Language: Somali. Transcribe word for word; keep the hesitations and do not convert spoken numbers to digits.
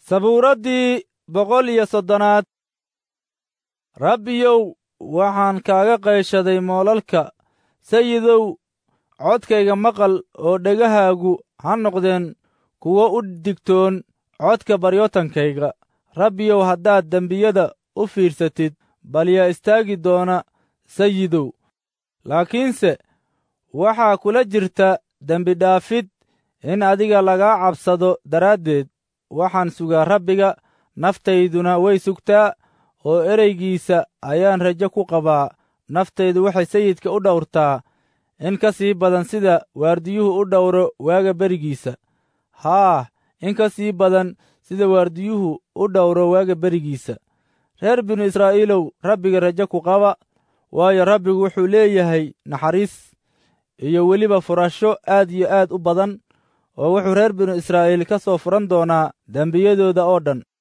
sabuuraddii boqol iyo soddonaad. rabbiyow waxaan kaaga qayshaday moolalka, sayidow codkayga maqal oo dhegahaagu ha noqdeen kuwo u digtoon codka baryootankayga. rabbiyow haddaad dembiyada u fiirsatid, bal yaa istaagi doona sayidow. laakiinse waxaa kula jirta dembidhaafid in adiga lagaa cabsado daraaddeed. waxaan sugaa rabbiga, naftayduna way sugtaa, oo ereygiisa ayaan rajo ku qabaa. naftaydu waxay sayidka u dhowrtaa in ka sii badan sida waardiyuhu u dhowro waaga berigiisa. haa, in ka sii badan sida waardiyuhu u dhowro waaga berigiisa. reer binu israa'iilow, rabbiga rajo ku qaba, waayo rabbigu wuxuu leeyahay naxariis iyo weliba furasho aad iyo aad u badan, oo wuxuu reer binu israa'iil ka soo furan doonaa dembiyadooda oo dhan.